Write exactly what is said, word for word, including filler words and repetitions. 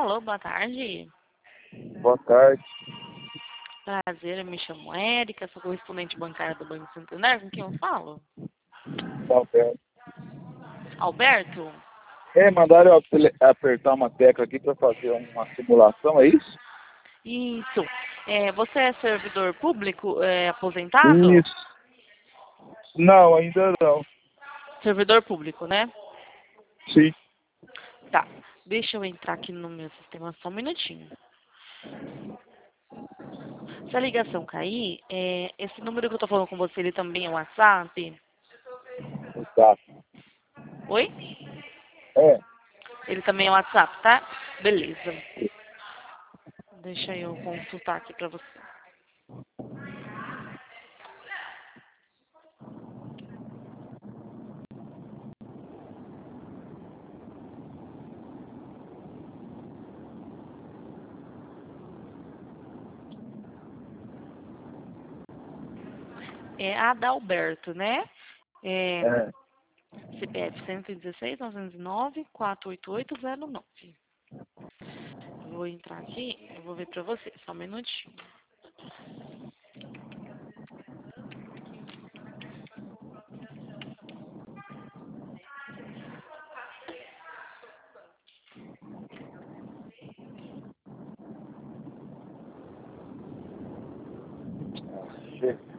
Alô, boa tarde. Boa tarde. Prazer, eu me chamo Érica, sou correspondente bancária do Banco Santander. Com quem eu falo? Alberto. Alberto? É, mandaram eu apele- apertar uma tecla aqui para fazer uma simulação, é isso? Isso. É, você é servidor público é, aposentado? Isso. Não, ainda não. Servidor público, né? Sim. Tá. Deixa eu entrar aqui no meu sistema só um minutinho. Se a ligação cair, é, esse número que eu tô falando com você, ele também é WhatsApp? Tá. Oi? É. Ele também é WhatsApp, tá? Beleza. Deixa eu consultar aqui pra você. É Adalberto, né? É, É. C P F cento e dezesseis, novecentos e nove, quatrocentos e oitenta e oito, zero nove. Vou entrar aqui, eu vou ver pra você, só um minutinho. Chega.